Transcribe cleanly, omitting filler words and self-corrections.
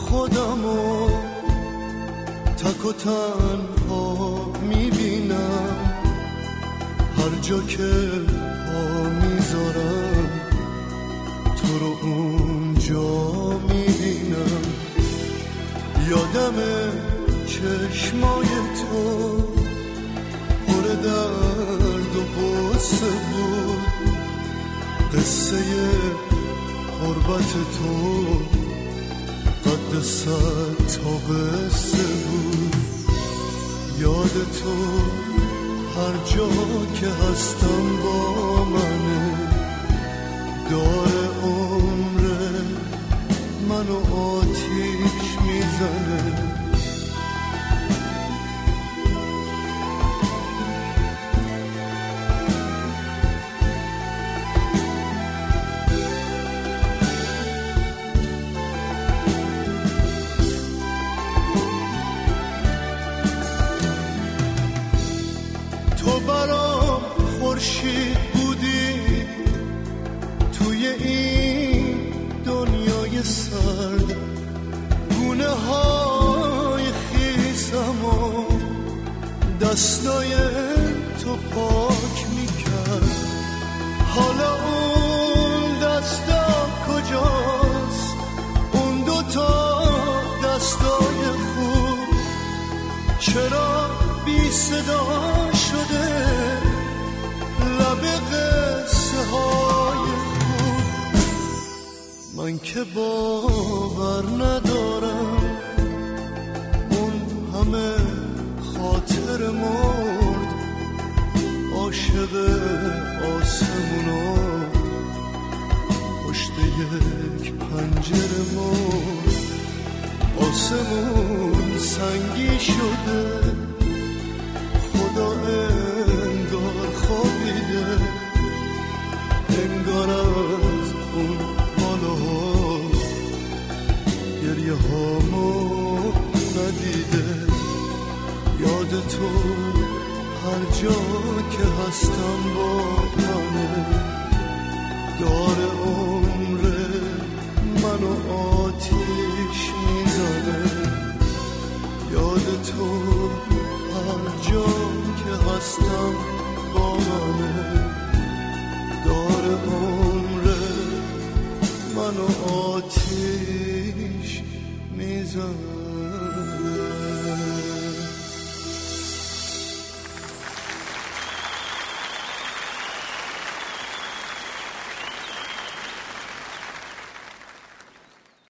خودمو تک و تنها میبینم، هر جا که پا میذارم تو رو اونجا میبینم. یادم چشمای تو پر درد و غصه بود، قصه غربت تو قد 100 تا قصه بود. یاد تو هر جا که هستم با منه، دار عمر منو آتیش میزنه. تو برام خورشید بودی توی این دنیای سرد، گونه های خیسم و دستای تو پاک میکرد. حالا اون دستا کجاست، اون دوتا دستای خوب چرا بی صدا شده لب قصه های خوب؟ من که باور ندارم اون همه خاطر مرد، عاشق آسمونا پشت یک پنجره مرد. آسمون سنگی شده، خدا انگار خوابیده، انگار از اون حالا گریه هامو ندیده. یاد تو هر جا که هستم با منه، دار عمر منو آتیش میزنه. یاد تو هر جا که هستم با منه، دار عمر منو آتیش میزنه.